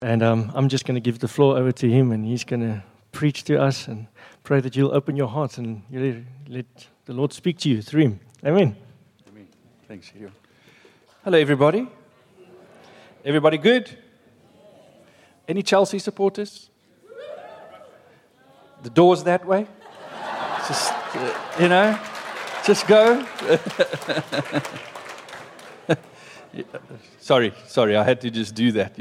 And I'm just going to give the floor over to him, and he's going to preach to us and pray that you'll open your hearts and you let the Lord speak to you through him. Amen. Amen. Thanks, Gideon. Hello, everybody. Everybody good? Any Chelsea supporters? The door's that way. Just, just go. Sorry, I had to just do that,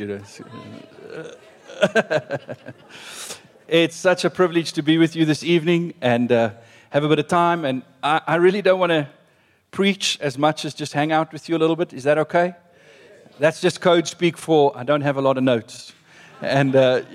It's such a privilege to be with you this evening and have a bit of time. And I really don't want to preach as much as just hang out with you a little bit. Is that okay? That's just code speak for I don't have a lot of notes. And,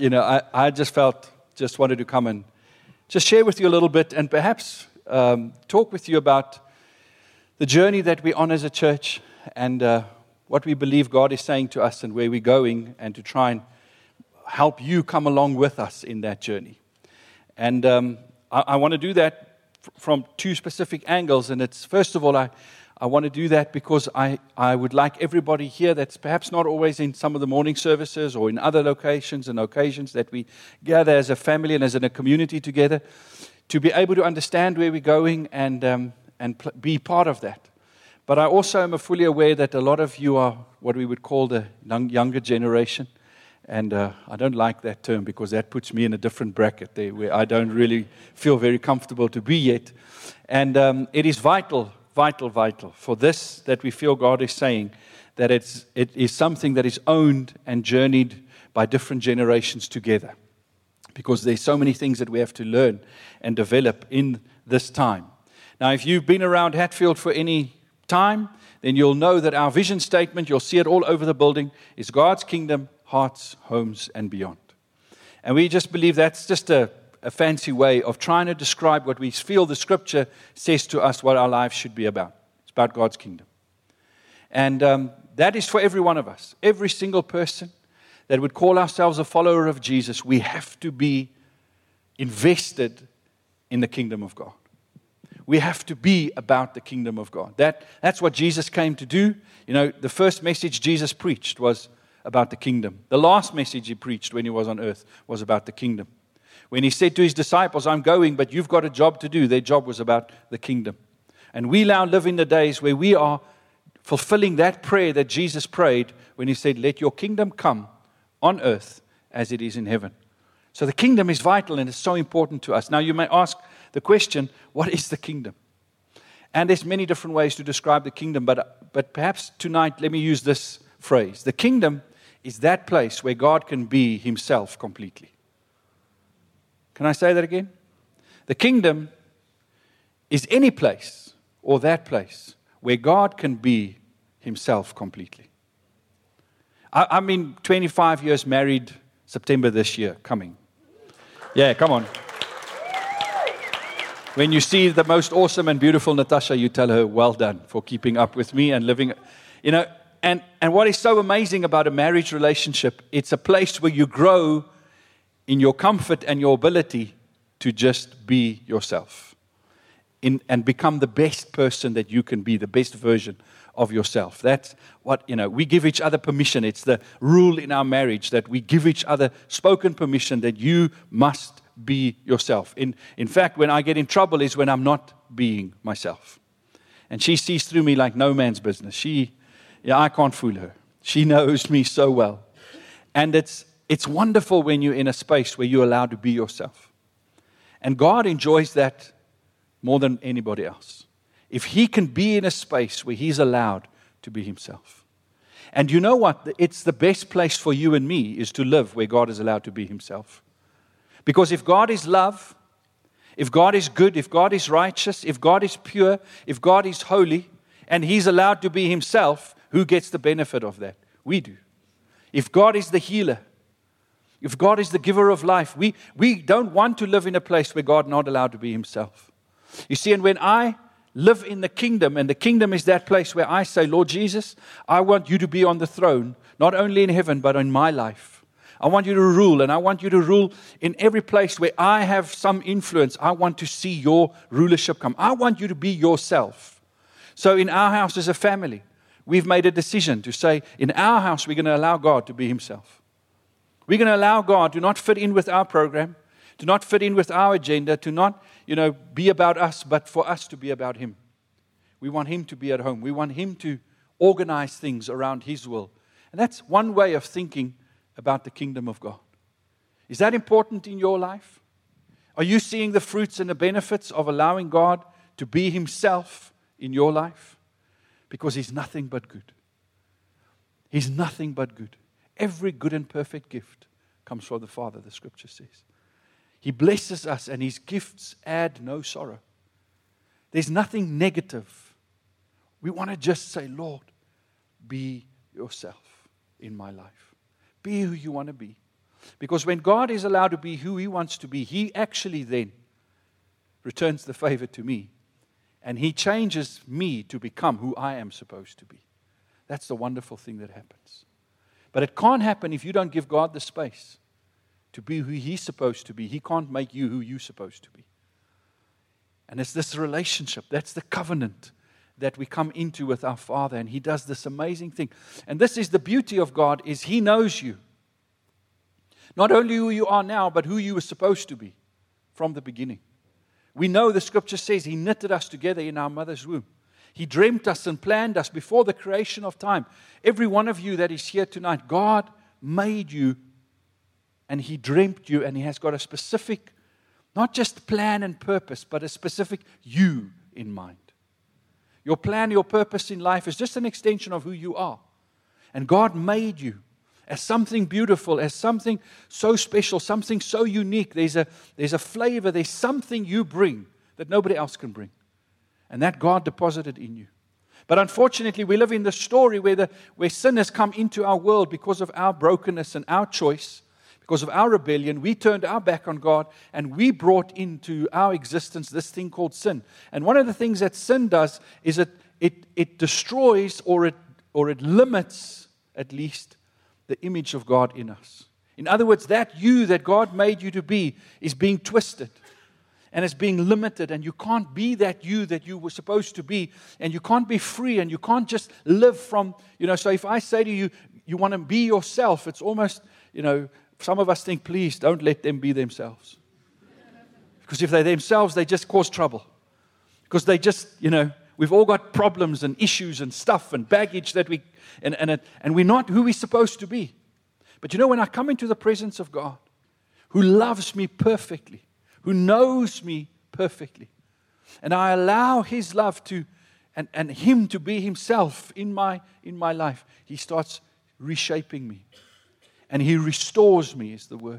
I just wanted to come and just share with you a little bit and perhaps talk with you about the journey that we're on as a church and what we believe God is saying to us and where we're going, and to try and help you come along with us in that journey. And I want to do that from two specific angles. And it's, first of all, I want to do that because I would like everybody here that's perhaps not always in some of the morning services or in other locations and occasions that we gather as a family and as in a community together, to be able to understand where we're going and be part of that. But I also am fully aware that a lot of you are what we would call the younger generation. And I don't like that term because that puts me in a different bracket there where I don't really feel very comfortable to be yet. And it is vital for this that we feel God is saying that it is something that is owned and journeyed by different generations together. Because there's so many things that we have to learn and develop in this time. Now, if you've been around Hatfield for any time, then you'll know that our vision statement, you'll see it all over the building, is God's kingdom, hearts, homes, and beyond. And we just believe that's just a fancy way of trying to describe what we feel the Scripture says to us what our lives should be about. It's about God's kingdom. And that is for every one of us. Every single person that would call ourselves a follower of Jesus, we have to be invested in the kingdom of God. We have to be about the kingdom of God. That's what Jesus came to do. The first message Jesus preached was about the kingdom. The last message he preached when he was on earth was about the kingdom. When he said to his disciples, I'm going, but you've got a job to do, their job was about the kingdom. And we now live in the days where we are fulfilling that prayer that Jesus prayed when he said, let your kingdom come on earth as it is in heaven. So the kingdom is vital and it's so important to us. Now you may ask the question, what is the kingdom? And there's many different ways to describe the kingdom, but perhaps tonight let me use this phrase. The kingdom is that place where God can be himself completely. Can I say that again? The kingdom is any place or that place where God can be himself completely. I'm 25 years married, September this year, coming. Yeah, come on. When you see the most awesome and beautiful Natasha, you tell her, well done for keeping up with me and living, and what is so amazing about a marriage relationship, it's a place where you grow in your comfort and your ability to just be yourself and become the best person that you can be, the best version of yourself. That's what, we give each other permission. It's the rule in our marriage that we give each other spoken permission that you must be yourself. In fact, when I get in trouble is when I'm not being myself. And she sees through me like no man's business. I can't fool her. She knows me so well. And it's wonderful when you're in a space where you're allowed to be yourself. And God enjoys that more than anybody else. If he can be in a space where he's allowed to be himself. And you know what? It's the best place for you and me is to live where God is allowed to be himself. Because if God is love, if God is good, if God is righteous, if God is pure, if God is holy, and he's allowed to be himself, who gets the benefit of that? We do. If God is the healer, if God is the giver of life, we don't want to live in a place where God is not allowed to be himself. You see, and when I live in the kingdom, and the kingdom is that place where I say, Lord Jesus, I want you to be on the throne, not only in heaven, but in my life. I want you to rule, and I want you to rule in every place where I have some influence. I want to see your rulership come. I want you to be yourself. So in our house as a family, we've made a decision to say, in our house, we're going to allow God to be himself. We're going to allow God to not fit in with our program, to not fit in with our agenda, to not, be about us, but for us to be about Him. We want Him to be at home. We want Him to organize things around His will. And that's one way of thinking about the kingdom of God. Is that important in your life? Are you seeing the fruits and the benefits of allowing God to be Himself in your life? Because He's nothing but good. He's nothing but good. Every good and perfect gift comes from the Father, the Scripture says. He blesses us, and His gifts add no sorrow. There's nothing negative. We want to just say, Lord, be yourself in my life. Be who you want to be. Because when God is allowed to be who He wants to be, He actually then returns the favor to me. And He changes me to become who I am supposed to be. That's the wonderful thing that happens. But it can't happen if you don't give God the space to be who He's supposed to be. He can't make you who you're supposed to be. And it's this relationship, that's the covenant that we come into with our Father. And He does this amazing thing. And this is the beauty of God, is He knows you. Not only who you are now, but who you were supposed to be from the beginning. We know the Scripture says He knitted us together in our mother's womb. He dreamt us and planned us before the creation of time. Every one of you that is here tonight, God made you and He dreamt you, and He has got a specific, not just plan and purpose, but a specific you in mind. Your plan, your purpose in life is just an extension of who you are. And God made you as something beautiful, as something so special, something so unique. There's a flavor, there's something you bring that nobody else can bring. And that God deposited in you. But unfortunately, we live in the story where sin has come into our world because of our brokenness and our choice, because of our rebellion. We turned our back on God, and we brought into our existence this thing called sin. And one of the things that sin does is it destroys or it limits, at least, the image of God in us. In other words, that you that God made you to be is being twisted. And it's being limited, and you can't be that you were supposed to be, and you can't be free, and you can't just live from, so if I say to you, you want to be yourself, it's almost, some of us think, please don't let them be themselves. Because if they're themselves, they just cause trouble. Because they just, we've all got problems and issues and stuff and baggage that and we're not who we're supposed to be. But when I come into the presence of God, who loves me perfectly, who knows me perfectly, and I allow His love and Him to be Himself in my life, He starts reshaping me. And He restores me, is the word.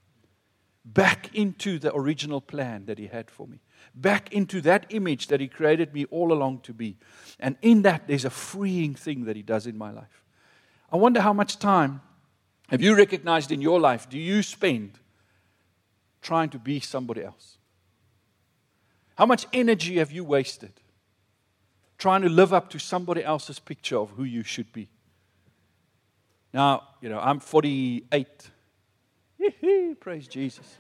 Back into the original plan that He had for me. Back into that image that He created me all along to be. And in that, there's a freeing thing that He does in my life. I wonder how much time have you recognized in your life do you spend trying to be somebody else? How much energy have you wasted trying to live up to somebody else's picture of who you should be? Now, I'm 48. Praise Jesus.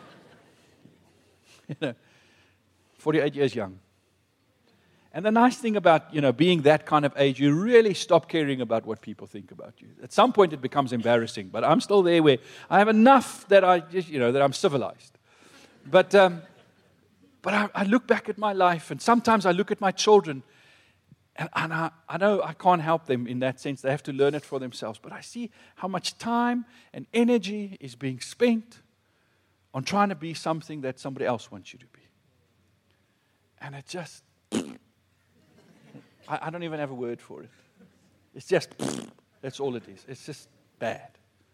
48 years young. And the nice thing about, being that kind of age, you really stop caring about what people think about you. At some point it becomes embarrassing, but I'm still there where I have enough that I just, that I'm civilized. But I look back at my life, and sometimes I look at my children, and I know I can't help them in that sense. They have to learn it for themselves. But I see how much time and energy is being spent on trying to be something that somebody else wants you to be. And it just, I don't even have a word for it. It's just, that's all it is. It's just bad.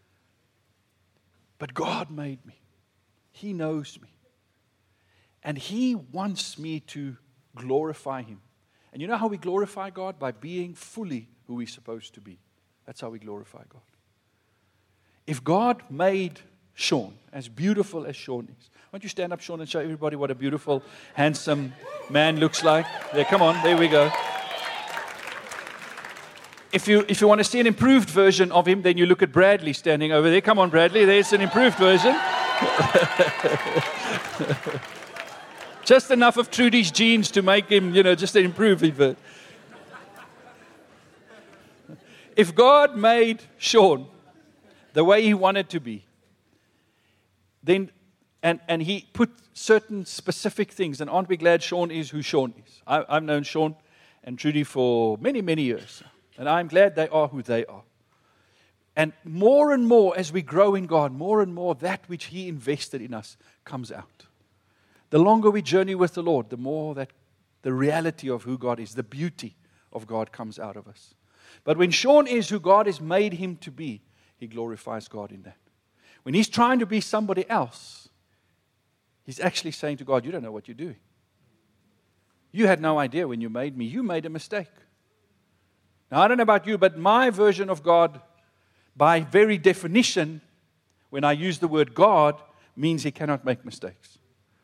But God made me. He knows me. And He wants me to glorify Him. And you know how we glorify God? By being fully who we're supposed to be. That's how we glorify God. If God made Sean as beautiful as Sean is, why don't you stand up, Sean, and show everybody what a beautiful, handsome man looks like? There, come on, there we go. If you want to see an improved version of him, then you look at Bradley standing over there. Come on, Bradley, there's an improved version. Just enough of Trudy's genes to make him, just an improved version. If God made Sean the way He wanted to be, then and He put certain specific things. And aren't we glad Sean is who Sean is? I've known Sean and Trudy for many, many years. And I'm glad they are who they are. And more, as we grow in God, more and more that which He invested in us comes out. The longer we journey with the Lord, the more that the reality of who God is, the beauty of God comes out of us. But when Sean is who God has made him to be, he glorifies God in that. When he's trying to be somebody else, he's actually saying to God, you don't know what you're doing. You had no idea when you made me. You made a mistake. Now, I don't know about you, but my version of God, by very definition, when I use the word God, means He cannot make mistakes.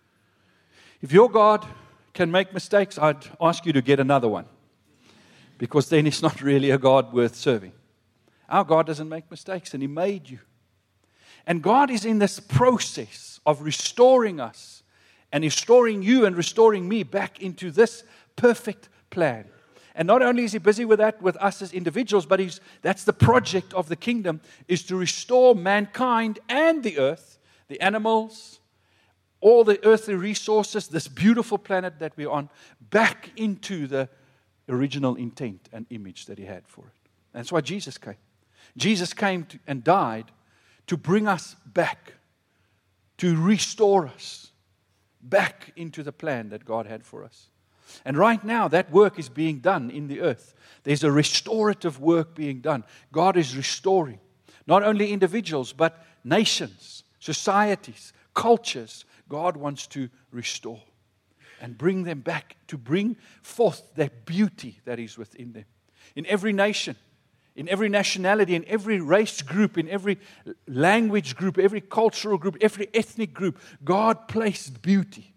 If your God can make mistakes, I'd ask you to get another one. Because then He's not really a God worth serving. Our God doesn't make mistakes, and He made you. And God is in this process of restoring us, and restoring you and restoring me back into this perfect plan. And not only is He busy with that with us as individuals, but that's the project of the kingdom, is to restore mankind and the earth, the animals, all the earthly resources, this beautiful planet that we're on, back into the original intent and image that He had for it. That's why Jesus came. Jesus came and died to bring us back, to restore us back into the plan that God had for us. And right now, that work is being done in the earth. There's a restorative work being done. God is restoring not only individuals, but nations, societies, cultures. God wants to restore and bring them back, to bring forth that beauty that is within them. In every nation, in every nationality, in every race group, in every language group, every cultural group, every ethnic group, God placed beauty.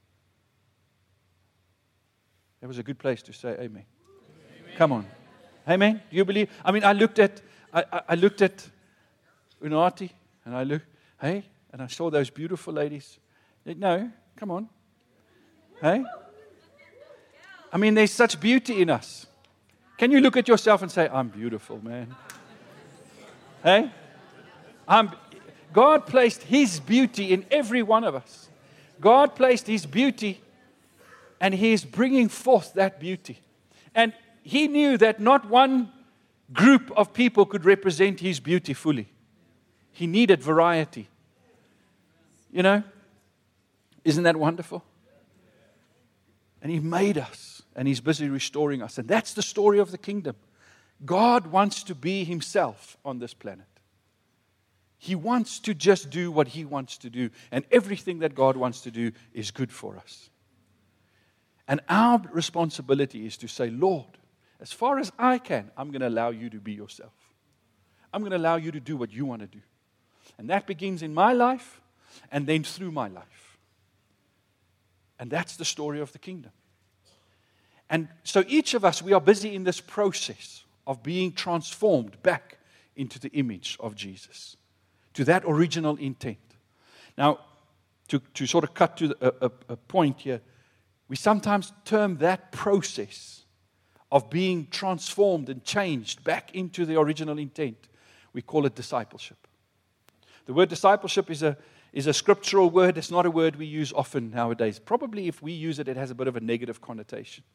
That was a good place to say amen. Amen. Come on. Amen. Do you believe? I mean, I looked at Unati, and and I saw those beautiful ladies. No, come on. Hey? I mean, there's such beauty in us. Can you look at yourself and say, I'm beautiful, man? Hey? God placed His beauty in every one of us. God placed His beauty, and He is bringing forth that beauty. And He knew that not one group of people could represent His beauty fully. He needed variety. You know? Isn't that wonderful? And He made us, and He's busy restoring us. And that's the story of the kingdom. God wants to be Himself on this planet. He wants to just do what He wants to do. And everything that God wants to do is good for us. And our responsibility is to say, Lord, as far as I can, I'm going to allow You to be Yourself. I'm going to allow You to do what You want to do. And that begins in my life and then through my life. And that's the story of the kingdom. And so each of us, we are busy in this process of being transformed back into the image of Jesus, to that original intent. Now, to sort of cut to a point here, we sometimes term that process of being transformed and changed back into the original intent, we call it discipleship. The word discipleship is a scriptural word. It's not a word we use often nowadays. Probably if we use it, it has a bit of a negative connotation.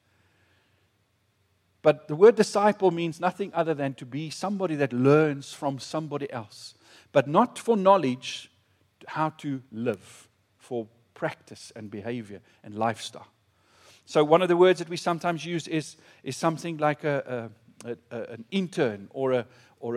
But the word disciple means nothing other than to be somebody that learns from somebody else. But not for knowledge, how to live, for practice and behavior and lifestyle. So one of the words that we sometimes use is something like an intern or a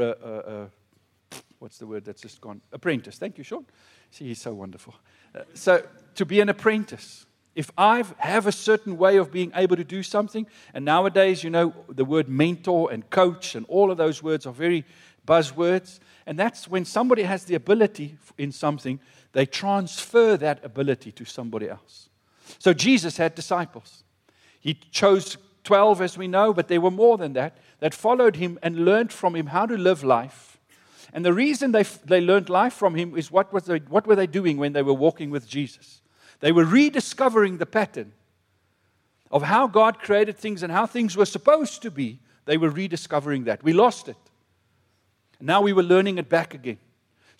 what's the word that's just gone? Apprentice. Thank you, Sean. See, he's so wonderful. So to be an apprentice. If I have a certain way of being able to do something, and nowadays, you know, the word mentor and coach and all of those words are very buzzwords, and that's when somebody has the ability in something, they transfer that ability to somebody else. So Jesus had disciples. He chose 12, as we know, but there were more than that followed Him and learned from Him how to live life. And the reason they learned life from Him is what were they doing when they were walking with Jesus? They were rediscovering the pattern of how God created things and how things were supposed to be. They were rediscovering that. We lost it. Now we were learning it back again.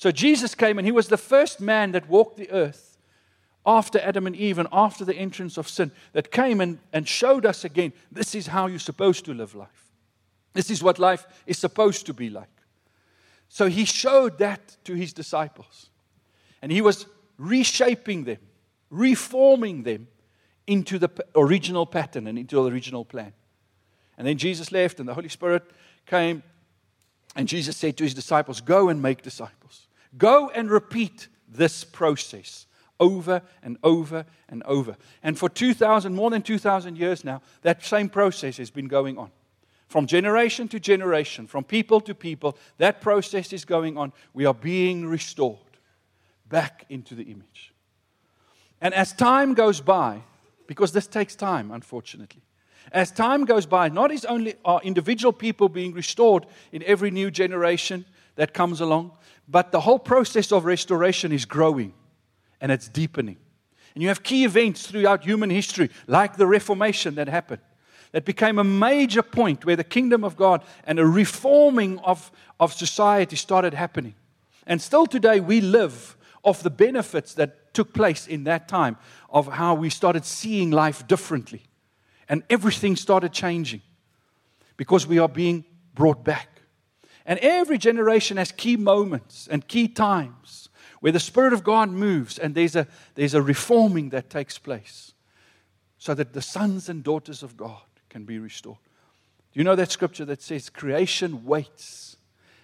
So Jesus came, and he was the first man that walked the earth after Adam and Eve and after the entrance of sin, that came and showed us again, this is how you're supposed to live life. This is what life is supposed to be like. So he showed that to his disciples. And he was reshaping them, reforming them into the original pattern and into the original plan. And then Jesus left, and the Holy Spirit came, and Jesus said to his disciples, go and make disciples. Go and repeat this process over and over and over. And for more than 2,000 years now, that same process has been going on. From generation to generation, from people to people, that process is going on. We are being restored back into the image. And as time goes by, because this takes time, unfortunately, as time goes by, not only are individual people being restored in every new generation that comes along, but the whole process of restoration is growing and it's deepening. And you have key events throughout human history, like the Reformation that happened, that became a major point where the kingdom of God and a reforming of society started happening. And still today we live off the benefits that took place in that time of how we started seeing life differently. And everything started changing because we are being brought back. And every generation has key moments and key times where the Spirit of God moves and there's a reforming that takes place so that the sons and daughters of God can be restored. Do you know that scripture that says creation waits,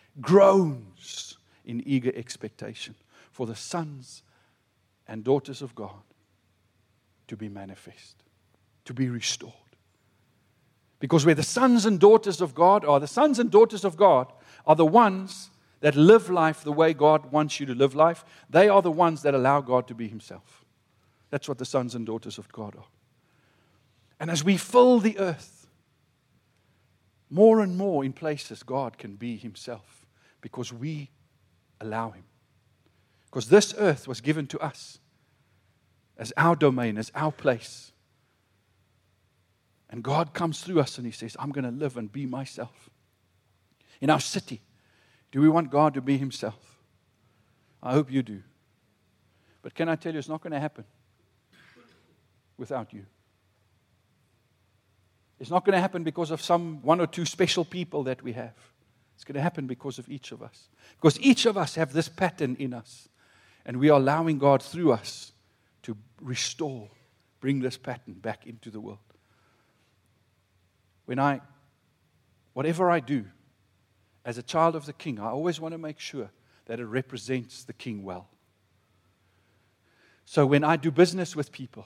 groans in eager expectation for the sons and daughters of God to be manifest, to be restored? Because where the sons and daughters of God are, the sons and daughters of God are the ones that live life the way God wants you to live life. They are the ones that allow God to be Himself. That's what the sons and daughters of God are. And as we fill the earth, more and more in places God can be Himself because we allow Him. Because this earth was given to us as our domain, as our place. And God comes through us and He says, I'm going to live and be myself. In our city, do we want God to be Himself? I hope you do. But can I tell you, it's not going to happen without you. It's not going to happen because of some one or two special people that we have. It's going to happen because of each of us. Because each of us have this pattern in us. And we are allowing God through us to restore, bring this pattern back into the world. Whatever I do, as a child of the King, I always want to make sure that it represents the King well. So when I do business with people,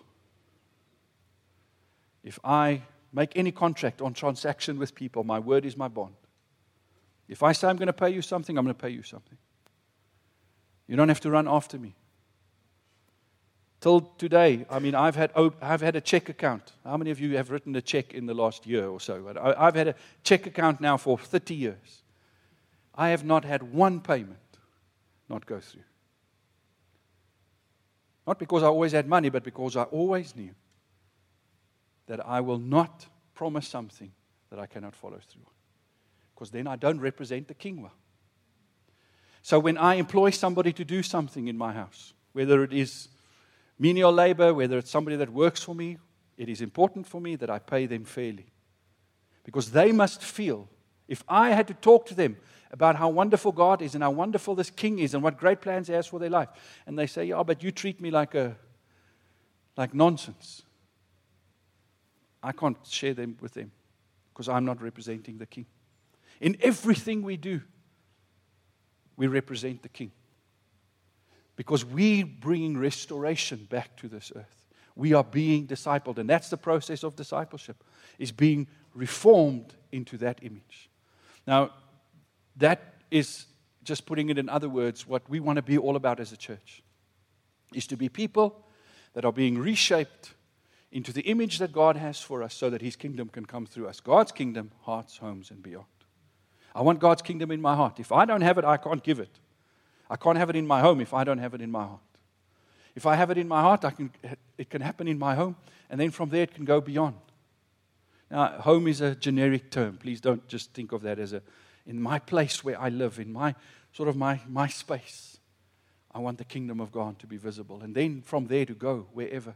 if I make any contract on transaction with people, my word is my bond. If I say I'm going to pay you something, I'm going to pay you something. You don't have to run after me. Till today, I've had a check account. How many of you have written a check in the last year or so? I've had a check account now for 30 years. I have not had one payment not go through. Not because I always had money, but because I always knew that I will not promise something that I cannot follow through on. Because then I don't represent the King well. So when I employ somebody to do something in my house, whether it is menial labor, whether it's somebody that works for me, it is important for me that I pay them fairly. Because they must feel, if I had to talk to them about how wonderful God is and how wonderful this King is and what great plans He has for their life, and they say, yeah, but you treat me like nonsense, I can't share them with them because I'm not representing the King. In everything we do, we represent the King. Because we're bringing restoration back to this earth. We are being discipled, and that's the process of discipleship, is being reformed into that image. Now, that is, just putting it in other words, what we want to be all about as a church, is to be people that are being reshaped into the image that God has for us so that His kingdom can come through us. God's kingdom, hearts, homes, and beyond. I want God's kingdom in my heart. If I don't have it, I can't give it. I can't have it in my home if I don't have it in my heart. If I have it in my heart, it can happen in my home, and then from there it can go beyond. Now, home is a generic term. Please don't just think of that as in my place where I live, in my space. I want the kingdom of God to be visible. And then from there to go wherever.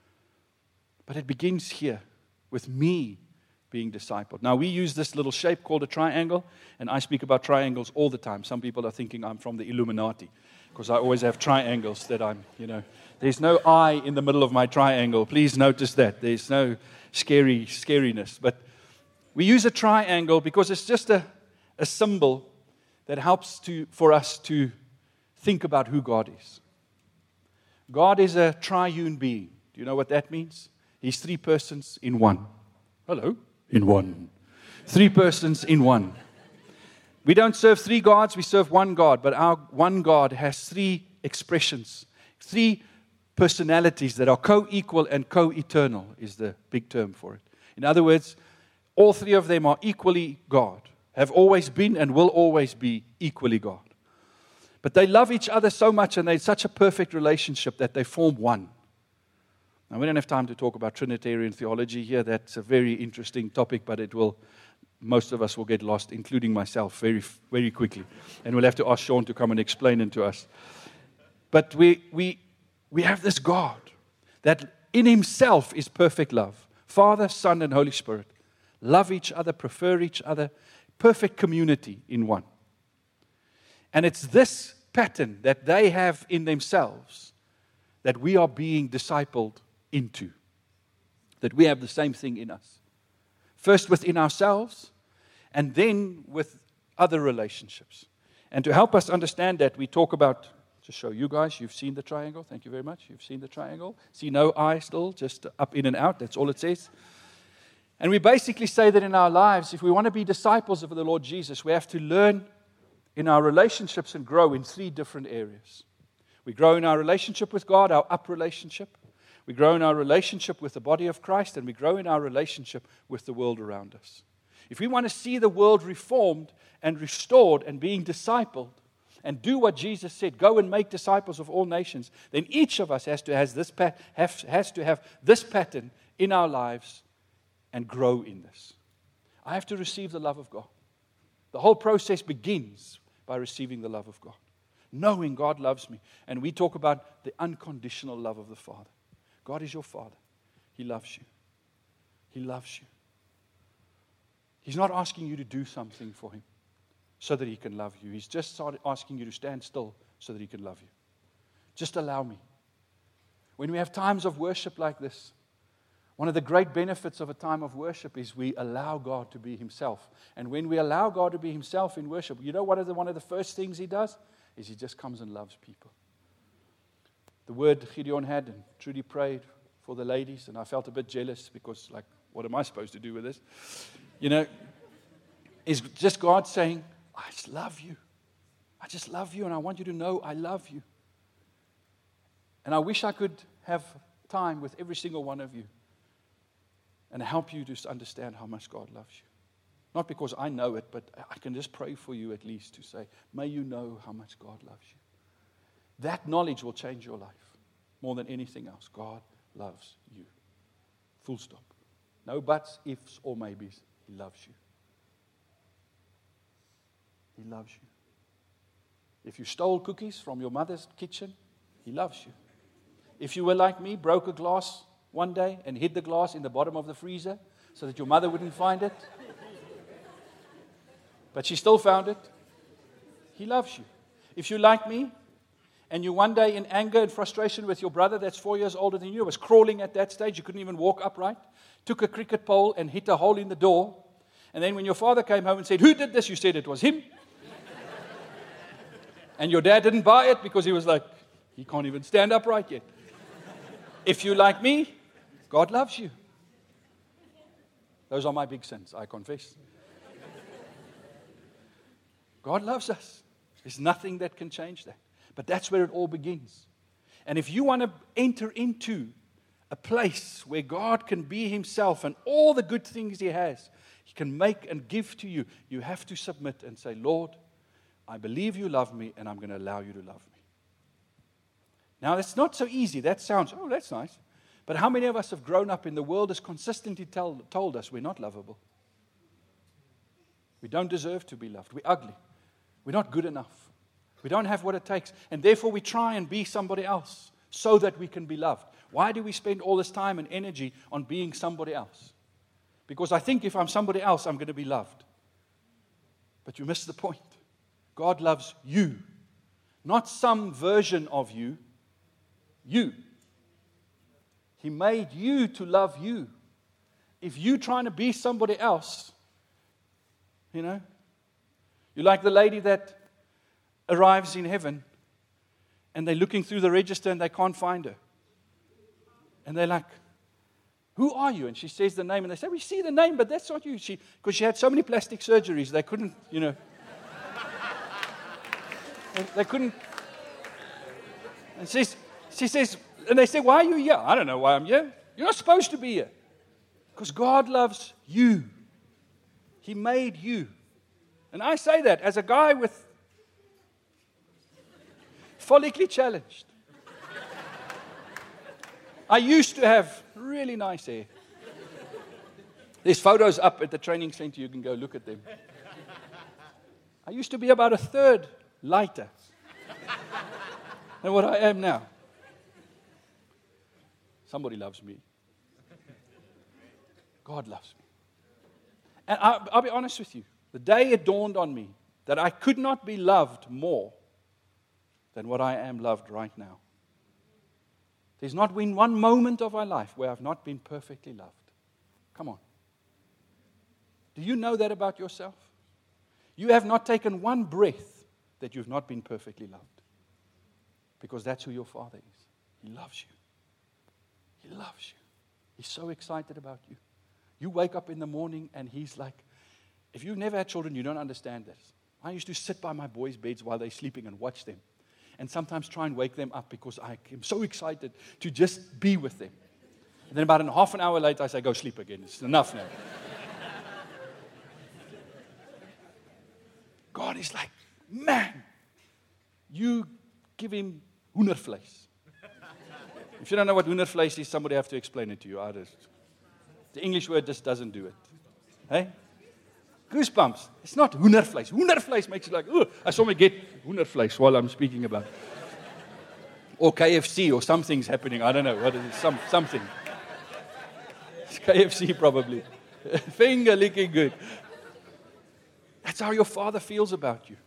But it begins here with me being discipled. Now, we use this little shape called a triangle, and I speak about triangles all the time. Some people are thinking I'm from the Illuminati because I always have triangles that there's no eye in the middle of my triangle. Please notice that. There's no scariness. But we use a triangle because it's just a symbol that helps for us to think about who God is. God is a triune being. Do you know what that means? He's three persons in one. Hello? In one. Three persons in one. We don't serve three gods, we serve one God. But our one God has three expressions, three personalities that are co-equal and co-eternal is the big term for it. In other words, all three of them are equally God, have always been and will always be equally God. But they love each other so much and they're such a perfect relationship that they form one. Now, we don't have time to talk about Trinitarian theology here. That's a very interesting topic, but most of us will get lost, including myself, very, very quickly. And we'll have to ask Sean to come and explain it to us. But we have this God that in himself is perfect love. Father, Son, and Holy Spirit love each other, prefer each other, perfect community in one. And it's this pattern that they have in themselves that we are being discipled into. That we have the same thing in us. First within ourselves, and then with other relationships. And to help us understand that, we talk about, to show you guys, you've seen the triangle. Thank you very much. You've seen the triangle. See no eye still, just up, in, and out. That's all it says. And we basically say that in our lives, if we want to be disciples of the Lord Jesus, we have to learn in our relationships and grow in three different areas. We grow in our relationship with God, our up relationship. We grow in our relationship with the body of Christ, and we grow in our relationship with the world around us. If we want to see the world reformed and restored and being discipled and do what Jesus said, go and make disciples of all nations, then each of us has to have this pattern in our lives and grow in this. I have to receive the love of God. The whole process begins by receiving the love of God, knowing God loves me. And we talk about the unconditional love of the Father. God is your Father. He loves you. He loves you. He's not asking you to do something for Him so that He can love you. He's just asking you to stand still so that He can love you. Just allow me. When we have times of worship like this, one of the great benefits of a time of worship is we allow God to be Himself. And when we allow God to be Himself in worship, you know one of the first things He does? Is He just comes and loves people. The word Gideon had, and Trudy prayed for the ladies, and I felt a bit jealous because, what am I supposed to do with this? Is just God saying, I just love you. I just love you, and I want you to know I love you. And I wish I could have time with every single one of you and help you to understand how much God loves you. Not because I know it, but I can just pray for you at least to say, may you know how much God loves you. That knowledge will change your life more than anything else. God loves you. Full stop. No buts, ifs, or maybes. He loves you. He loves you. If you stole cookies from your mother's kitchen, He loves you. If you were like me, broke a glass one day and hid the glass in the bottom of the freezer so that your mother wouldn't find it, but she still found it, He loves you. If you're like me, and you one day in anger and frustration with your brother that's 4 years older than you, was crawling at that stage, you couldn't even walk upright, took a cricket pole and hit a hole in the door, and then when your father came home and said, who did this? You said it was him. And your dad didn't buy it because he was like, he can't even stand upright yet. If you're like me, God loves you. Those are my big sins, I confess. God loves us. There's nothing that can change that. But that's where it all begins. And if you want to enter into a place where God can be Himself and all the good things He has, He can make and give to you, you have to submit and say, Lord, I believe you love me and I'm going to allow you to love me. Now, it's not so easy. That sounds, oh, that's nice. But how many of us have grown up in the world has consistently told us we're not lovable? We don't deserve to be loved. We're ugly. We're not good enough. We don't have what it takes. And therefore we try and be somebody else so that we can be loved. Why do we spend all this time and energy on being somebody else? Because I think if I'm somebody else, I'm going to be loved. But you miss the point. God loves you. Not some version of you. You. He made you to love you. If you're trying to be somebody else, you're like the lady that arrives in heaven and they're looking through the register and they can't find her. And they're like, who are you? And she says the name and they say, we see the name, but that's not you. Because she had so many plastic surgeries, they couldn't, they couldn't. And she says, and they say, why are you here? I don't know why I'm here. You're not supposed to be here. Because God loves you. He made you. And I say that as a guy with follically challenged. I used to have really nice hair. There's photos up at the training center. You can go look at them. I used to be about a third lighter than what I am now. Somebody loves me. God loves me. And I'll be honest with you. The day it dawned on me that I could not be loved more than what I am loved right now. There's not been one moment of my life where I've not been perfectly loved. Come on. Do you know that about yourself? You have not taken one breath that you've not been perfectly loved. Because that's who your Father is. He loves you. He loves you. He's so excited about you. You wake up in the morning and He's like, if you've never had children, you don't understand this. I used to sit by my boys' beds while they're sleeping and watch them. And sometimes try and wake them up because I am so excited to just be with them. And then about half an hour later, I say, go sleep again. It's enough now. God is like, man, you give him hoendervleis. If you don't know what hoendervleis is, somebody have to explain it to you. The English word just doesn't do it. Hey? Goosebumps. It's not hoendervleis. Hoendervleis makes you like, oh, I saw me get hoendervleis while I'm speaking about. Or KFC or something's happening. I don't know what it is. Something. It's KFC probably. Finger licking good. That's how your Father feels about you.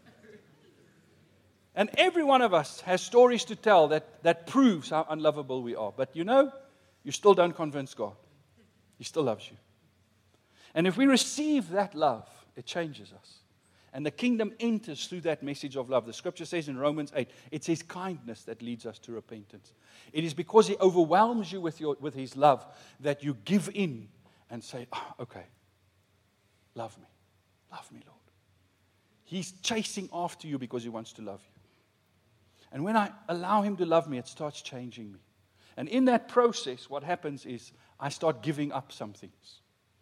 And every one of us has stories to tell that proves how unlovable we are. But you still don't convince God. He still loves you. And if we receive that love, it changes us. And the kingdom enters through that message of love. The scripture says in Romans 8, it's His kindness that leads us to repentance. It is because He overwhelms you with His love that you give in and say, okay, love me. Love me, Lord. He's chasing after you because He wants to love you. And when I allow Him to love me, it starts changing me. And in that process, what happens is I start giving up some things.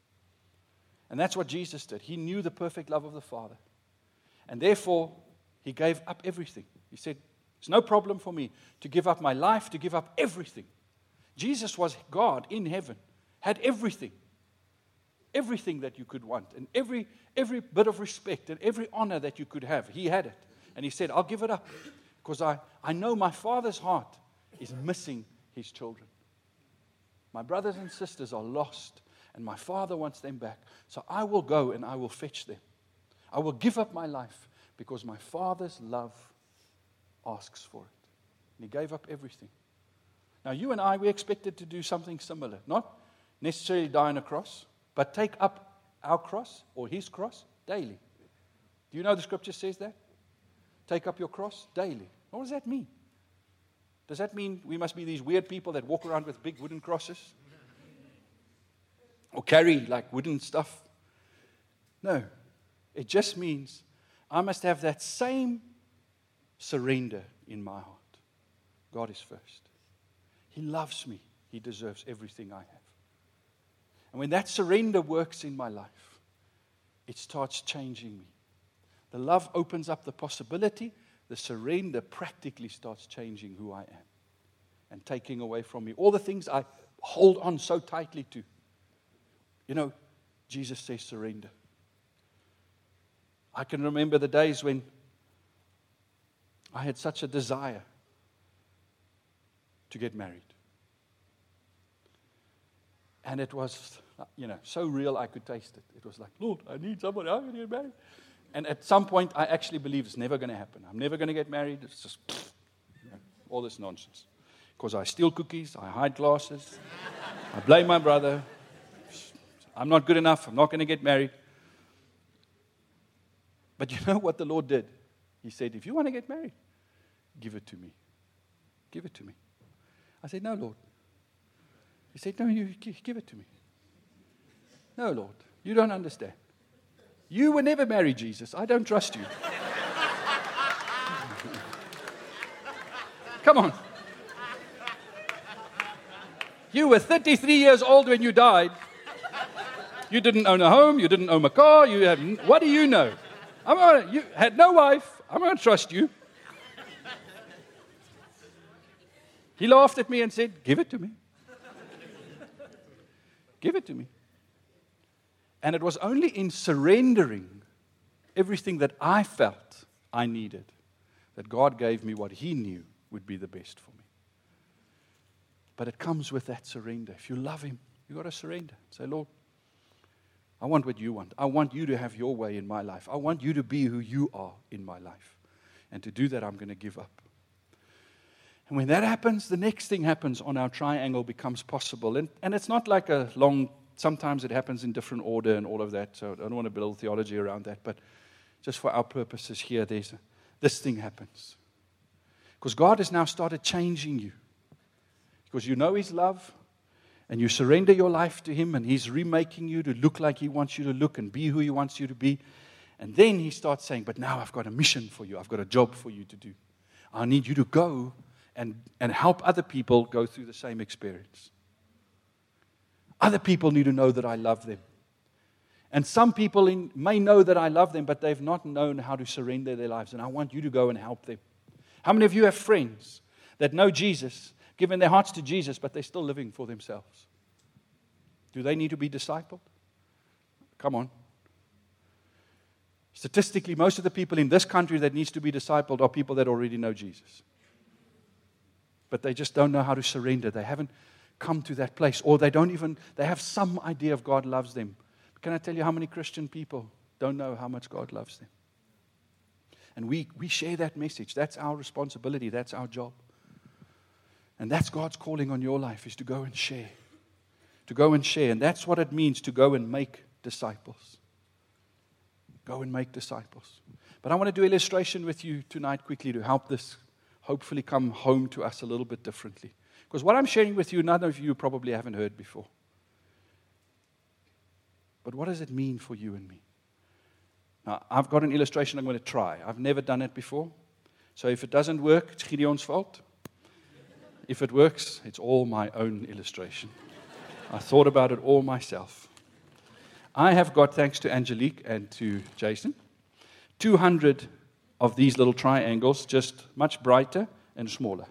And that's what Jesus did. He knew the perfect love of the Father. And therefore, He gave up everything. He said, it's no problem for me to give up my life, to give up everything. Jesus was God in heaven, had everything. Everything that you could want. And every bit of respect and every honor that you could have. He had it. And He said, I'll give it up. Because I know my Father's heart is missing His children. My brothers and sisters are lost. And my Father wants them back. So I will go and I will fetch them. I will give up my life because my Father's love asks for it. And He gave up everything. Now you and I, we're expected to do something similar. Not necessarily die on a cross, but take up our cross or His cross daily. Do you know the scripture says that? Take up your cross daily. What does that mean? Does that mean we must be these weird people that walk around with big wooden crosses? Or carry like wooden stuff? No. It just means I must have that same surrender in my heart. God is first. He loves me. He deserves everything I have. And when that surrender works in my life, it starts changing me. The love opens up the possibility. The surrender practically starts changing who I am and taking away from me all the things I hold on so tightly to. Jesus says surrender. I can remember the days when I had such a desire to get married. And it was, so real I could taste it. It was like, Lord, I need somebody, I'm going to get married. And at some point, I actually believe it's never going to happen. I'm never going to get married. It's just all this nonsense. Because I steal cookies, I hide glasses, I blame my brother. I'm not good enough, I'm not going to get married. But you know what the Lord did? He said, if you want to get married, give it to me. Give it to me. I said, no, Lord. He said, no, you give it to me. No, Lord, you don't understand. You were never married, Jesus. I don't trust you. Come on. You were 33 years old when you died. You didn't own a home. You didn't own a car. What do you know? You had no wife. I'm going to trust you. He laughed at me and said, give it to me. Give it to me. And it was only in surrendering everything that I felt I needed that God gave me what He knew would be the best for me. But it comes with that surrender. If you love Him, you've got to surrender. Say, Lord, I want what you want. I want you to have your way in my life. I want you to be who you are in my life. And to do that, I'm going to give up. And when that happens, the next thing happens on our triangle becomes possible. And it's not like a long, sometimes it happens in different order and all of that. So I don't want to build theology around that. But just for our purposes here, this thing happens. Because God has now started changing you. Because you know His love. And you surrender your life to Him. And He's remaking you to look like He wants you to look and be who He wants you to be. And then He starts saying, but now I've got a mission for you. I've got a job for you to do. I need you to go and help other people go through the same experience. Other people need to know that I love them. And some people may know that I love them, but they've not known how to surrender their lives. And I want you to go and help them. How many of you have friends that know Jesus, given their hearts to Jesus, but they're still living for themselves? Do they need to be discipled? Come on. Statistically, most of the people in this country that needs to be discipled are people that already know Jesus. But they just don't know how to surrender. They haven't come to that place. Or they have some idea of God loves them. Can I tell you how many Christian people don't know how much God loves them? And we share that message. That's our responsibility. That's our job. And that's God's calling on your life, is to go and share. To go and share. And that's what it means to go and make disciples. Go and make disciples. But I want to do an illustration with you tonight quickly to help this hopefully come home to us a little bit differently. Because what I'm sharing with you, none of you probably haven't heard before. But what does it mean for you and me? Now, I've got an illustration I'm going to try. I've never done it before. So if it doesn't work, it's Gideon's fault. If it works, it's all my own illustration. I thought about it all myself. I have got, thanks to Angelique and to Jason, 200 of these little triangles, just much brighter and smaller.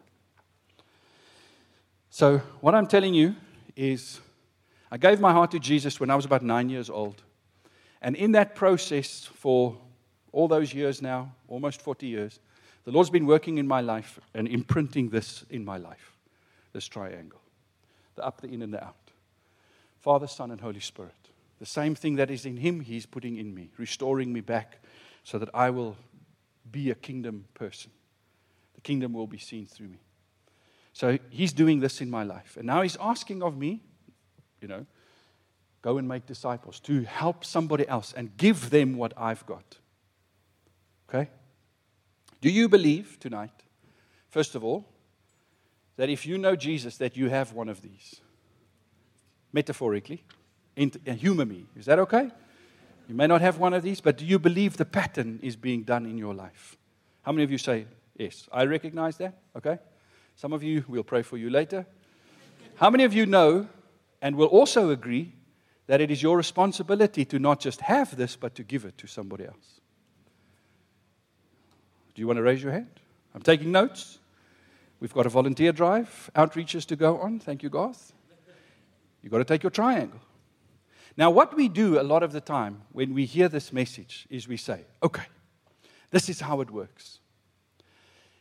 So what I'm telling you is, I gave my heart to Jesus when I was about 9 years old. And in that process, for all those years now, almost 40 years, the Lord's been working in my life and imprinting this in my life, this triangle, the up, the in, and the out. Father, Son, and Holy Spirit. The same thing that is in Him, He's putting in me, restoring me back so that I will be a kingdom person. The kingdom will be seen through me. So He's doing this in my life. And now He's asking of me, go and make disciples, to help somebody else and give them what I've got. Okay? Do you believe tonight, first of all, that if you know Jesus, that you have one of these? Metaphorically, humor me. Is that okay? You may not have one of these, but do you believe the pattern is being done in your life? How many of you say, yes, I recognize that? Okay? Some of you, we'll pray for you later. How many of you know and will also agree that it is your responsibility to not just have this, but to give it to somebody else? Do you want to raise your hand? I'm taking notes. We've got a volunteer drive, outreaches to go on. Thank you, Garth. You've got to take your triangle. Now, what we do a lot of the time when we hear this message is we say, okay, this is how it works.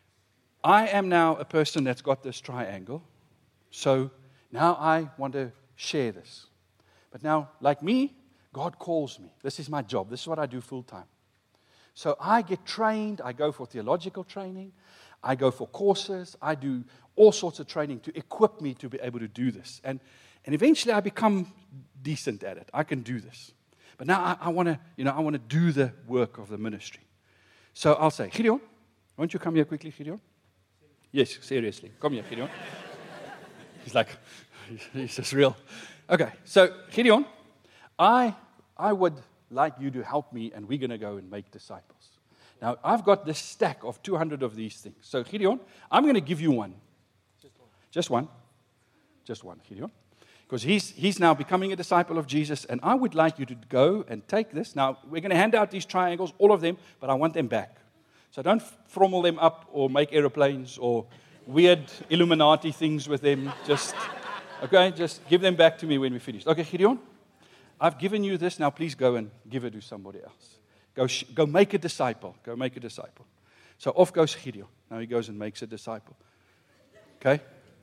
I am now a person that's got this triangle. So now I want to share this. But now, like me, God calls me. This is my job. This is what I do full time. So I get trained. I go for theological training. I go for courses. I do all sorts of training to equip me to be able to do this. And eventually I become decent at it. I can do this. But now I want to do the work of the ministry. So I'll say, Gideon, won't you come here quickly, Gideon? Yes, seriously. Come here, Gideon. He's like, is this real? Okay, so Gideon, I would like you to help me, and we're going to go and make disciples. Now, I've got this stack of 200 of these things. So, Gideon, I'm going to give you one. Just one. Just one, Gideon. Because he's now becoming a disciple of Jesus, and I would like you to go and take this. Now, we're going to hand out these triangles, all of them, but I want them back. So don't frommel them up or make aeroplanes or weird Illuminati things with them. Just give them back to me when we finish. Okay, Gideon, I've given you this. Now, please go and give it to somebody else. Go make a disciple. Go make a disciple. So off goes Gideon. Now he goes and makes a disciple. Okay?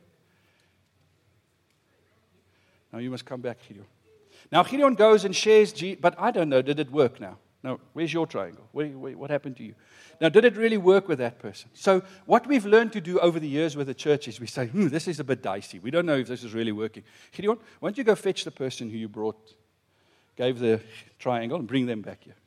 Now you must come back, Gideon. Now Gideon goes and shares, but I don't know, did it work now? No, where's your triangle? What happened to you? Now, did it really work with that person? So what we've learned to do over the years with the church is we say, this is a bit dicey. We don't know if this is really working. Gideon, why don't you go fetch the person who you gave the triangle, and bring them back here.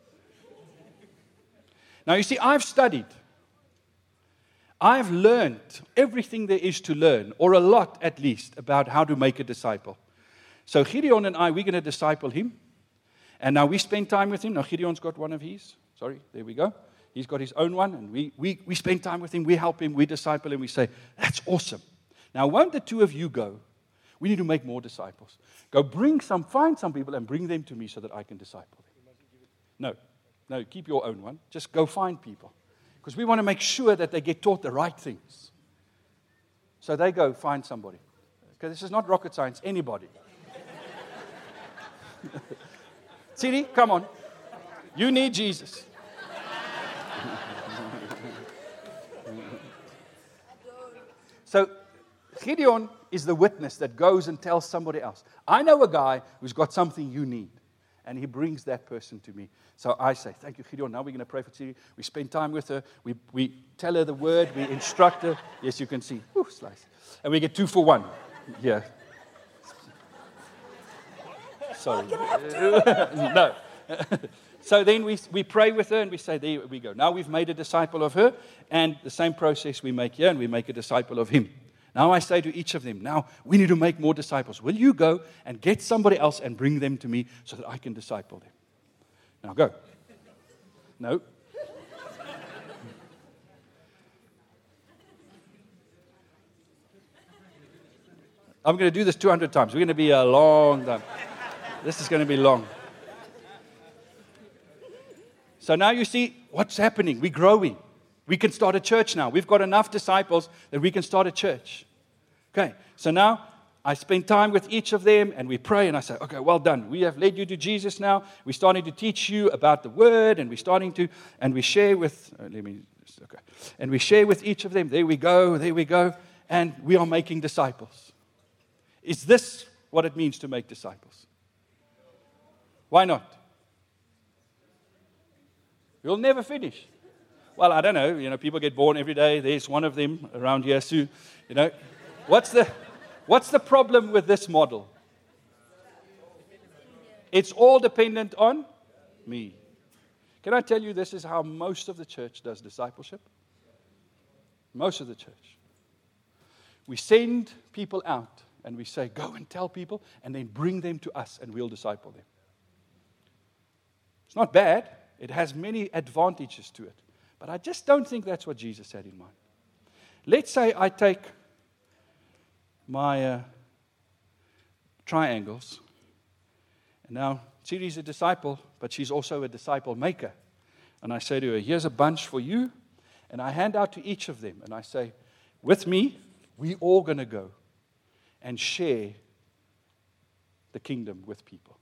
Now, you see, I've studied. I've learned everything there is to learn, or a lot at least, about how to make a disciple. So Gideon and we're going to disciple him. And now we spend time with him. Now Gideon's got one of his. Sorry, there we go. He's got his own one. And we spend time with him. We help him. We disciple him. We say, that's awesome. Now, won't the two of you go? We need to make more disciples. Go find some people and bring them to me so that I can disciple them. No, keep your own one. Just go find people. Because we want to make sure that they get taught the right things. So they go find somebody. Okay, this is not rocket science. Anybody. Siri, come on. You need Jesus. So Gideon is the witness that goes and tells somebody else. I know a guy who's got something you need. And he brings that person to me. So I say, thank you, Gideon. Now we're going to pray for Siri. We spend time with her. We tell her the word. We instruct her. Yes, you can see. Slice. And we get 2 for 1. Yeah. Sorry. No. So then we pray with her and we say, there we go. Now we've made a disciple of her. And the same process we make here, and we make a disciple of him. Now I say to each of them, now we need to make more disciples. Will you go and get somebody else and bring them to me so that I can disciple them? Now go. No. I'm going to do this 200 times. We're going to be a long time. This is going to be long. So now you see what's happening. We're growing. We can start a church now. We've got enough disciples that we can start a church. Okay, so now I spend time with each of them and we pray and I say, okay, well done. We have led you to Jesus now. We're starting to teach you about the word and we share with, and we share with each of them. There we go. And we are making disciples. Is this what it means to make disciples? Why not? We'll never finish. Well, I don't know. People get born every day. There's one of them around here soon. What's the problem with this model? It's all dependent on me. Can I tell you this is how most of the church does discipleship? Most of the church. We send people out and we say, go and tell people, and then bring them to us and we'll disciple them. It's not bad. It has many advantages to it. But I just don't think that's what Jesus had in mind. Let's say I take my triangles, and now Siri's a disciple, but she's also a disciple maker. And I say to her, here's a bunch for you, and I hand out to each of them, and I say, with me, we all going to go and share the kingdom with people.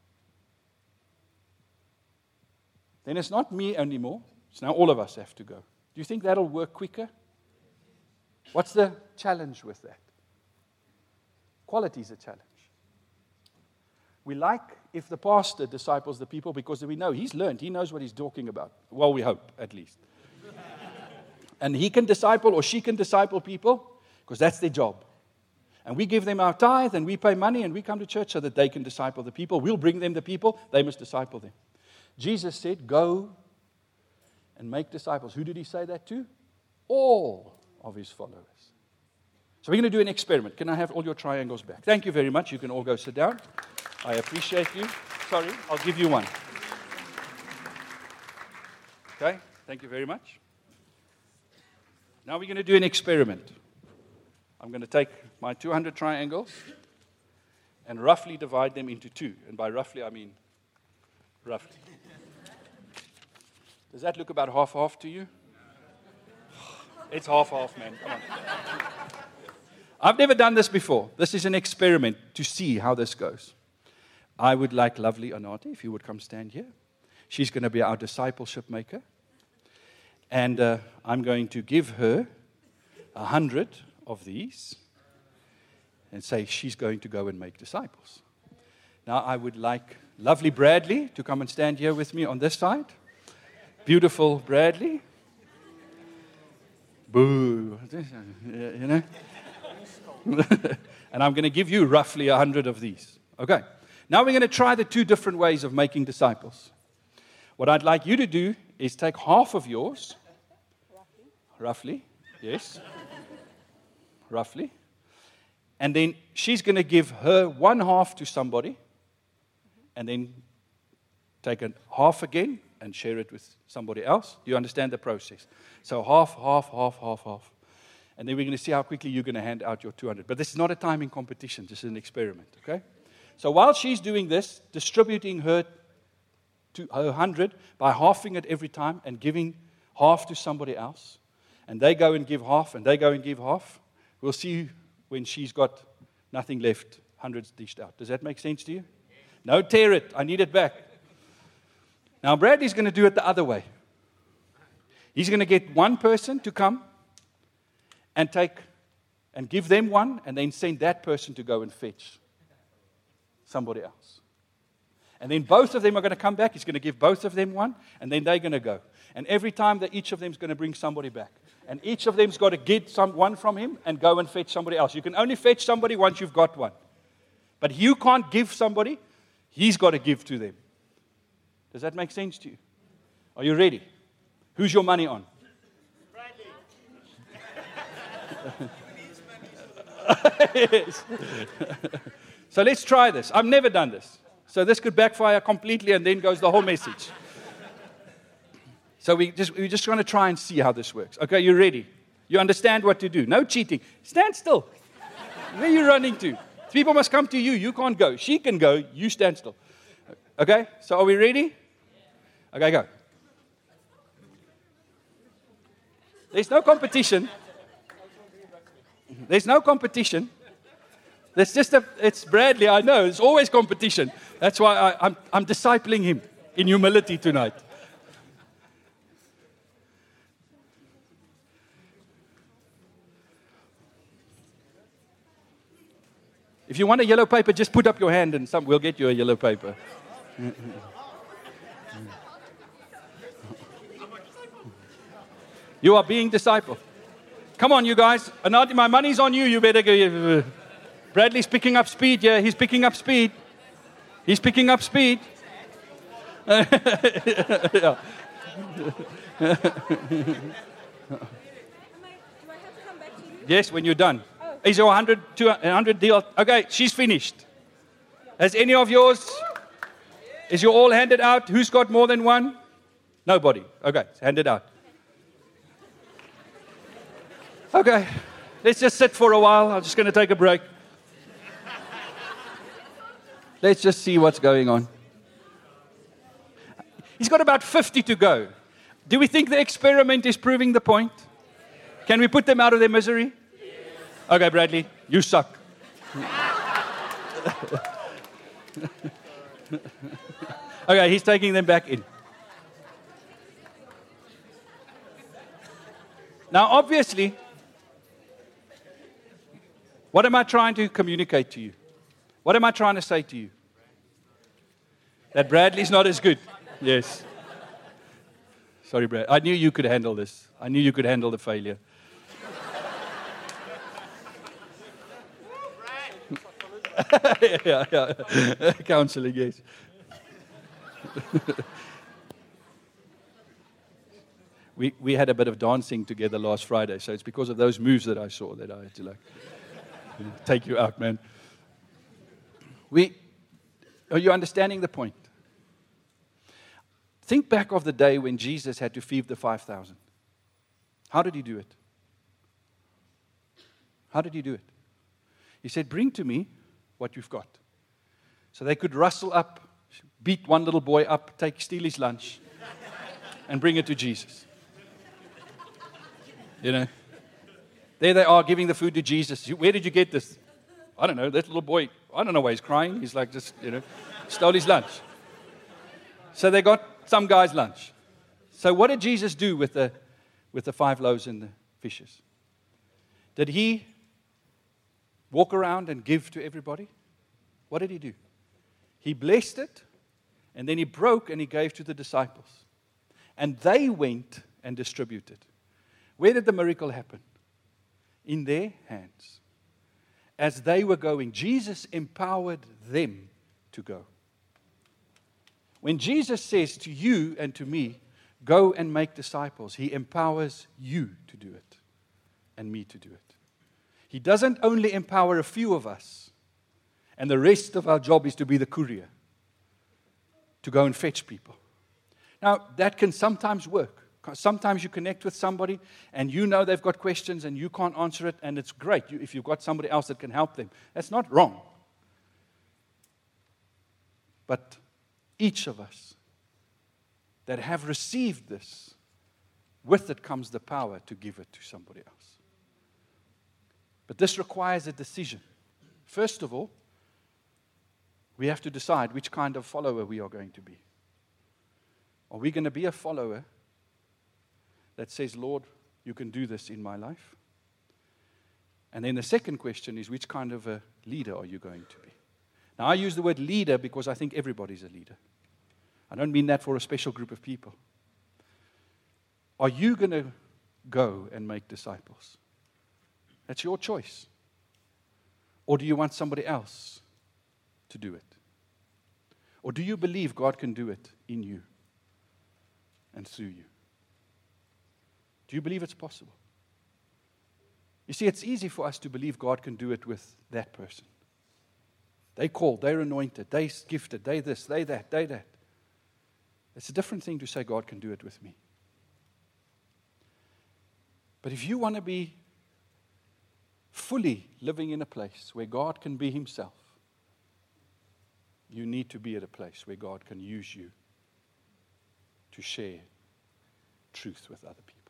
Then it's not me anymore. It's now all of us have to go. Do you think that'll work quicker? What's the challenge with that? Quality is a challenge. We like if the pastor disciples the people because we know he's learned, he knows what he's talking about. Well, we hope, at least. And he can disciple or she can disciple people because that's their job. And we give them our tithe and we pay money and we come to church so that they can disciple the people. We'll bring them the people, they must disciple them. Jesus said, go and make disciples. Who did he say that to? All of his followers. So we're going to do an experiment. Can I have all your triangles back? Thank you very much. You can all go sit down. I appreciate you. Sorry, I'll give you one. Okay, thank you very much. Now we're going to do an experiment. I'm going to take my 200 triangles and roughly divide them into two. And by roughly, I mean roughly. Does that look about half-half to you? It's half-half, man. Come on. I've never done this before. This is an experiment to see how this goes. I would like lovely Anati, if you would come stand here. She's going to be our discipleship maker. And I'm going to give her 100 of these and say she's going to go and make disciples. Now I would like lovely Bradley to come and stand here with me on this side. Beautiful Bradley. Boo. You know? And I'm going to give you roughly 100 of these. Okay. Now we're going to try the two different ways of making disciples. What I'd like you to do is take half of yours. Roughly. Yes. Roughly. And then she's going to give her one half to somebody. And then take a half again and share it with somebody else. Do you understand the process? So half. And then we're going to see how quickly you're going to hand out your 200. But this is not a timing competition. This is an experiment, okay? So while she's doing this, distributing her 100 by halving it every time and giving half to somebody else, and they go and give half, and they go and give half, we'll see when she's got nothing left, hundreds dished out. Does that make sense to you? No, tear it. I need it back. Now, Bradley's going to do it the other way. He's going to get one person to come and take and give them one, and then send that person to go and fetch somebody else. And then both of them are going to come back. He's going to give both of them one, and then they're going to go. And every time that each of them is going to bring somebody back. And each of them's got to get one from him and go and fetch somebody else. You can only fetch somebody once you've got one. But you can't give somebody. He's got to give to them. Does that make sense to you? Are you ready? Who's your money on? Yes. So let's try this. I've never done this. So this could backfire completely and then goes the whole message. So we're just going to try and see how this works. Okay, you ready? You understand what to do. No cheating. Stand still. Where are you running to? People must come to you. You can't go. She can go. You stand still. Okay, so are we ready? Okay, go. There's no competition. There's no competition. It's Bradley, I know. There's always competition. That's why I'm discipling him in humility tonight. If you want a yellow paper, just put up your hand and we'll get you a yellow paper. You are being discipled. Come on, you guys. Anati, my money's on you. You better go. Bradley's picking up speed. Yeah, he's picking up speed. He's picking up speed. Do I have to come back to you? Yes, when you're done. Is your 100 deal? Okay, she's finished. Has any of yours? Is you all handed out? Who's got more than one? Nobody. Okay, it's handed out. Okay, let's just sit for a while. I'm just going to take a break. Let's just see what's going on. He's got about 50 to go. Do we think the experiment is proving the point? Can we put them out of their misery? Okay, Bradley, you suck. Okay, he's taking them back in. Now, obviously, What am I trying to communicate to you? What am I trying to say to you? That Bradley's not as good. Yes. Sorry, Brad. I knew you could handle this. I knew you could handle the failure. yeah. Counseling, yes. We had a bit of dancing together last Friday, so it's because of those moves that I saw that I had to take you out, man. Are you understanding the point? Think back of the day when Jesus had to feed the 5,000. How did he do it? How did he do it? He said, bring to me what you've got. So they could rustle up, beat one little boy up, steal his lunch, and bring it to Jesus. You know, there they are giving the food to Jesus. Where did you get this? I don't know. That little boy, I don't know why he's crying. He's like just, stole his lunch. So they got some guy's lunch. So what did Jesus do with the 5 loaves and the fishes? Did he walk around and give to everybody? What did he do? He blessed it, and then he broke and he gave to the disciples. And they went and distributed. Where did the miracle happen? In their hands. As they were going, Jesus empowered them to go. When Jesus says to you and to me, go and make disciples, he empowers you to do it and me to do it. He doesn't only empower a few of us, and the rest of our job is to be the courier, to go and fetch people. Now, that can sometimes work. Sometimes you connect with somebody and you know they've got questions and you can't answer it, and it's great if you've got somebody else that can help them. That's not wrong. But each of us that have received this, with it comes the power to give it to somebody else. But this requires a decision. First of all, we have to decide which kind of follower we are going to be. Are we going to be a follower that says, Lord, you can do this in my life? And then the second question is, which kind of a leader are you going to be? Now, I use the word leader because I think everybody's a leader. I don't mean that for a special group of people. Are you going to go and make disciples? That's your choice. Or do you want somebody else to do it? Or do you believe God can do it in you and through you? Do you believe it's possible? You see, it's easy for us to believe God can do it with that person. They called, they're anointed, they're gifted, they this, they that, they that. It's a different thing to say God can do it with me. But if you want to be fully living in a place where God can be himself, you need to be at a place where God can use you to share truth with other people.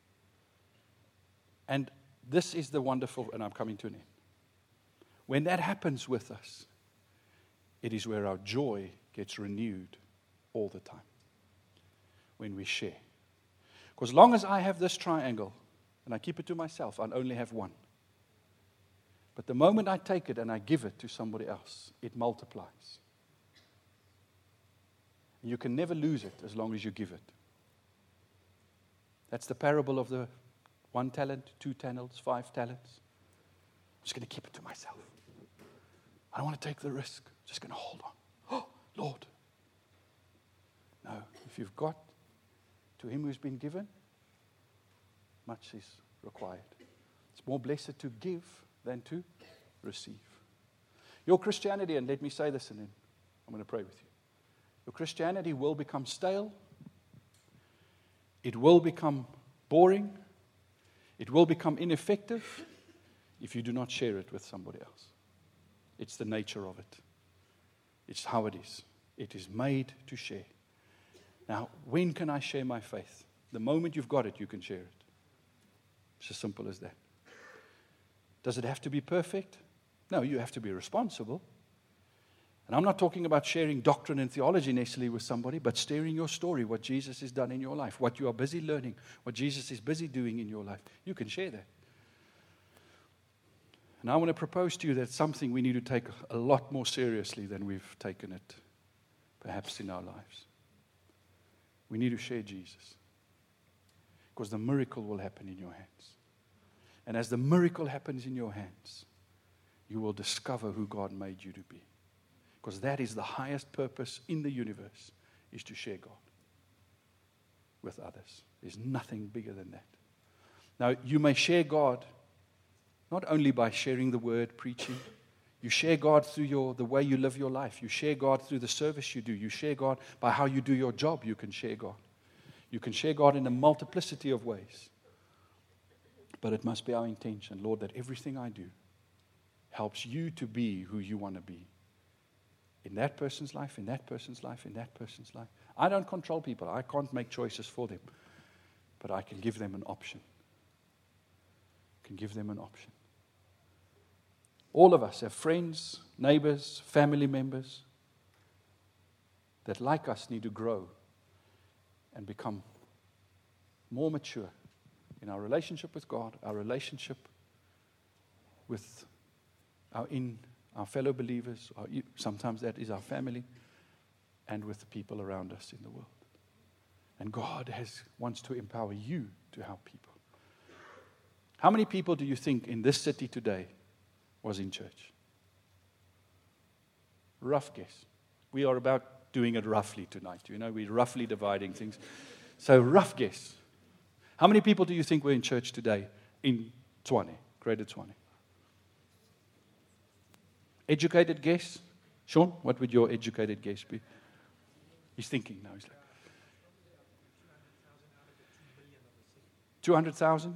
And this is the wonderful, and I'm coming to an end. When that happens with us, it is where our joy gets renewed all the time. When we share. Because as long as I have this triangle, and I keep it to myself, I'll only have one. But the moment I take it and I give it to somebody else, it multiplies. And you can never lose it as long as you give it. That's the parable of the 1 talent, 2 talents, 5 talents. I'm just going to keep it to myself. I don't want to take the risk. I'm just going to hold on. Oh, Lord. No, if you've got to him who's been given, much is required. It's more blessed to give than to receive. Your Christianity, and let me say this and then I'm going to pray with you. Your Christianity will become stale. It will become boring. It will become ineffective if you do not share it with somebody else. It's the nature of it. It's how it is. It is made to share. Now, when can I share my faith? The moment you've got it, you can share it. It's as simple as that. Does it have to be perfect? No, you have to be responsible. And I'm not talking about sharing doctrine and theology necessarily with somebody, but sharing your story, what Jesus has done in your life, what you are busy learning, what Jesus is busy doing in your life. You can share that. And I want to propose to you that it's something we need to take a lot more seriously than we've taken it, perhaps, in our lives. We need to share Jesus, because the miracle will happen in your hands. And as the miracle happens in your hands, you will discover who God made you to be. Because that is the highest purpose in the universe, is to share God with others. There's nothing bigger than that. Now, you may share God not only by sharing the word, preaching. You share God through the way you live your life. You share God through the service you do. You share God by how you do your job. You can share God. You can share God in a multiplicity of ways. But it must be our intention, Lord, that everything I do helps you to be who you want to be. In that person's life, in that person's life, in that person's life. I don't control people. I can't make choices for them. But I can give them an option. All of us have friends, neighbors, family members that, like us, need to grow and become more mature in our relationship with God, our relationship with our fellow believers, sometimes that is our family, and with the people around us in the world. And God wants to empower you to help people. How many people do you think in this city today was in church? Rough guess. We are about doing it roughly tonight. We're roughly dividing things. So rough guess. How many people do you think were in church today in Tshwane, Greater Tshwane? Educated guess? Sean, what would your educated guess be? He's thinking now. He's like, 200,000?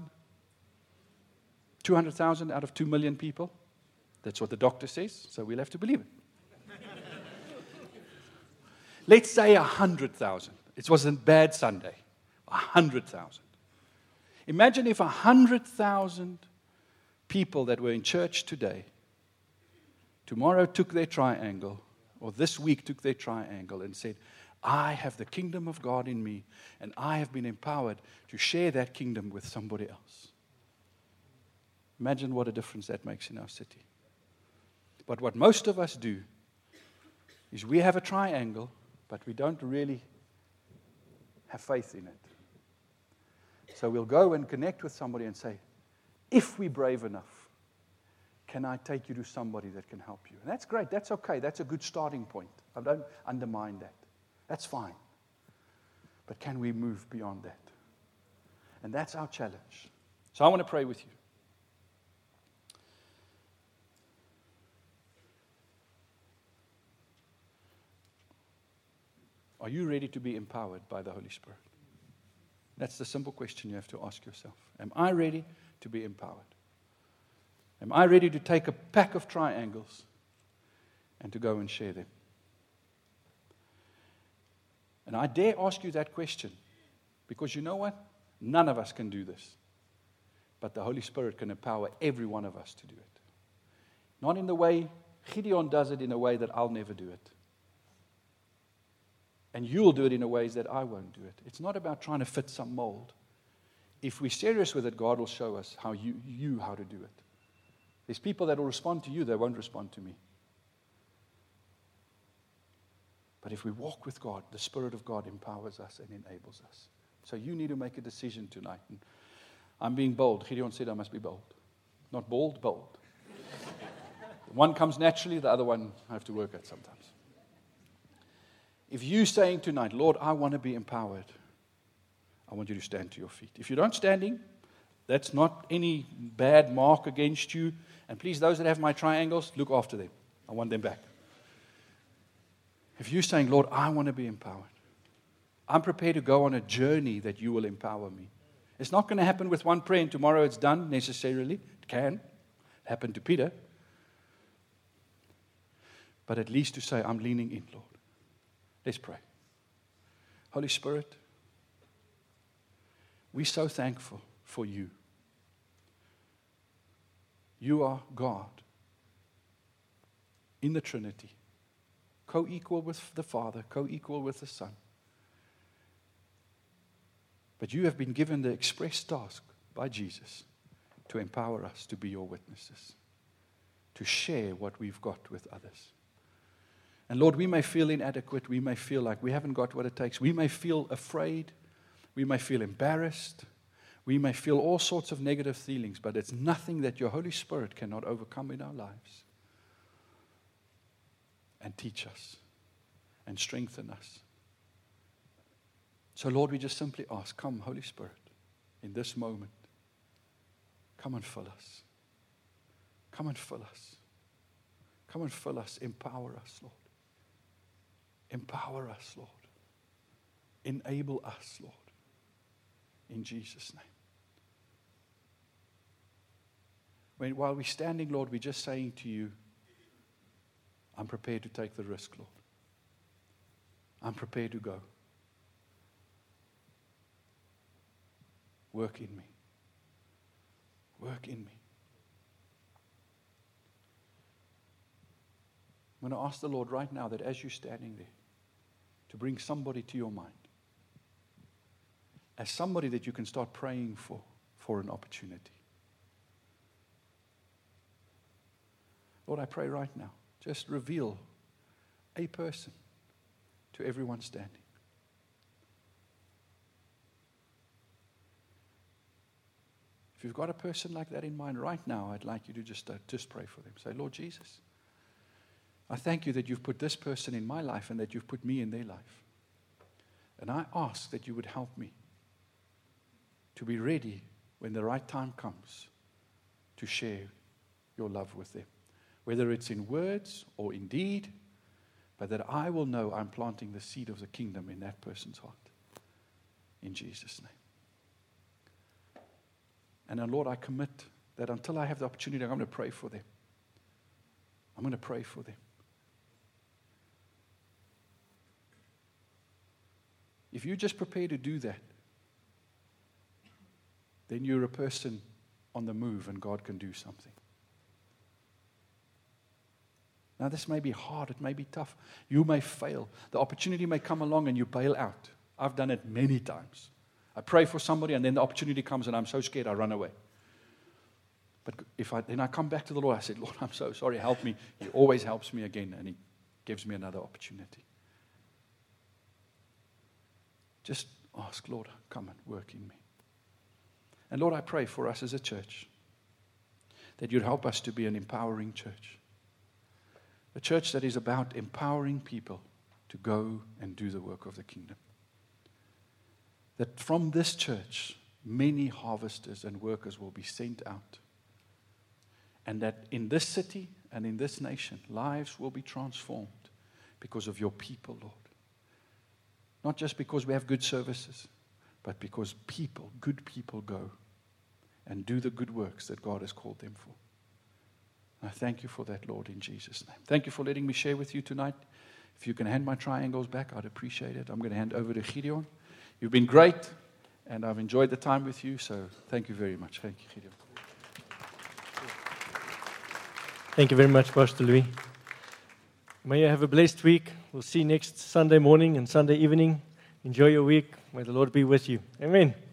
200,000 out of 2 million people? That's what the doctor says, so we'll have to believe it. Let's say 100,000. It wasn't a bad Sunday. 100,000. Imagine if 100,000 people that were in church today, tomorrow took their triangle, or this week took their triangle and said, I have the kingdom of God in me, and I have been empowered to share that kingdom with somebody else. Imagine what a difference that makes in our city. But what most of us do is we have a triangle, but we don't really have faith in it. So we'll go and connect with somebody and say, if we're brave enough, can I take you to somebody that can help you? And that's great. That's okay. That's a good starting point. I don't undermine that. That's fine. But can we move beyond that? And that's our challenge. So I want to pray with you. Are you ready to be empowered by the Holy Spirit? That's the simple question you have to ask yourself. Am I ready to be empowered? Am I ready to take a pack of triangles and to go and share them? And I dare ask you that question because you know what? None of us can do this. But the Holy Spirit can empower every one of us to do it. Not in the way Gideon does it, in a way that I'll never do it. And you'll do it in a ways that I won't do it. It's not about trying to fit some mold. If we're serious with it, God will show us how to do it. There's people that will respond to you, they won't respond to me. But if we walk with God, the Spirit of God empowers us and enables us. So you need to make a decision tonight. And I'm being bold. Gideon said I must be bold. Not bald, bold. One comes naturally, the other one I have to work at sometimes. If you're saying tonight, Lord, I want to be empowered, I want you to stand to your feet. If you're not standing, that's not any bad mark against you. And please, those that have my triangles, look after them. I want them back. If you're saying, Lord, I want to be empowered, I'm prepared to go on a journey that you will empower me. It's not going to happen with one prayer and tomorrow it's done necessarily. It can. It happened to Peter. But at least to say, I'm leaning in, Lord. Let's pray. Holy Spirit, we're so thankful for you. You are God in the Trinity, co-equal with the Father, co-equal with the Son. But you have been given the express task by Jesus to empower us to be your witnesses. to share what we've got with others. And Lord, we may feel inadequate. We may feel like we haven't got what it takes. We may feel afraid. We may feel embarrassed. We may feel all sorts of negative feelings, but it's nothing that your Holy Spirit cannot overcome in our lives and teach us and strengthen us. So, Lord, we just simply ask, come, Holy Spirit, in this moment, come and fill us. Come and fill us. Come and fill us. Empower us, Lord. Empower us, Lord. Enable us, Lord. In Jesus' name. While we're standing, Lord, we're just saying to you, I'm prepared to take the risk, Lord. I'm prepared to go. Work in me. Work in me. I'm going to ask the Lord right now that as you're standing there, to bring somebody to your mind, as somebody that you can start praying for an opportunity. Lord, I pray right now, just reveal a person to everyone standing. If you've got a person like that in mind right now, I'd like you to just pray for them. Say, Lord Jesus, I thank you that you've put this person in my life and that you've put me in their life. And I ask that you would help me to be ready when the right time comes to share your love with them. Whether it's in words or in deed, but that I will know I'm planting the seed of the kingdom in that person's heart. In Jesus' name. And then, Lord, I commit that until I have the opportunity, I'm going to pray for them. I'm going to pray for them. If you just prepare to do that, then you're a person on the move and God can do something. Now, this may be hard. It may be tough. You may fail. The opportunity may come along and you bail out. I've done it many times. I pray for somebody and then the opportunity comes and I'm so scared I run away. But then I come back to the Lord. I said, Lord, I'm so sorry. Help me. He always helps me again and He gives me another opportunity. Just ask, Lord, come and work in me. And Lord, I pray for us as a church that you'd help us to be an empowering church. A church that is about empowering people to go and do the work of the kingdom. That from this church, many harvesters and workers will be sent out. And that in this city and in this nation, lives will be transformed because of your people, Lord. Not just because we have good services, but because people, good people, go and do the good works that God has called them for. I thank you for that, Lord, in Jesus' name. Thank you for letting me share with you tonight. If you can hand my triangles back, I'd appreciate it. I'm going to hand over to Gideon. You've been great, and I've enjoyed the time with you, so thank you very much. Thank you, Gideon. Thank you very much, Pastor Louis. May you have a blessed week. We'll see you next Sunday morning and Sunday evening. Enjoy your week. May the Lord be with you. Amen.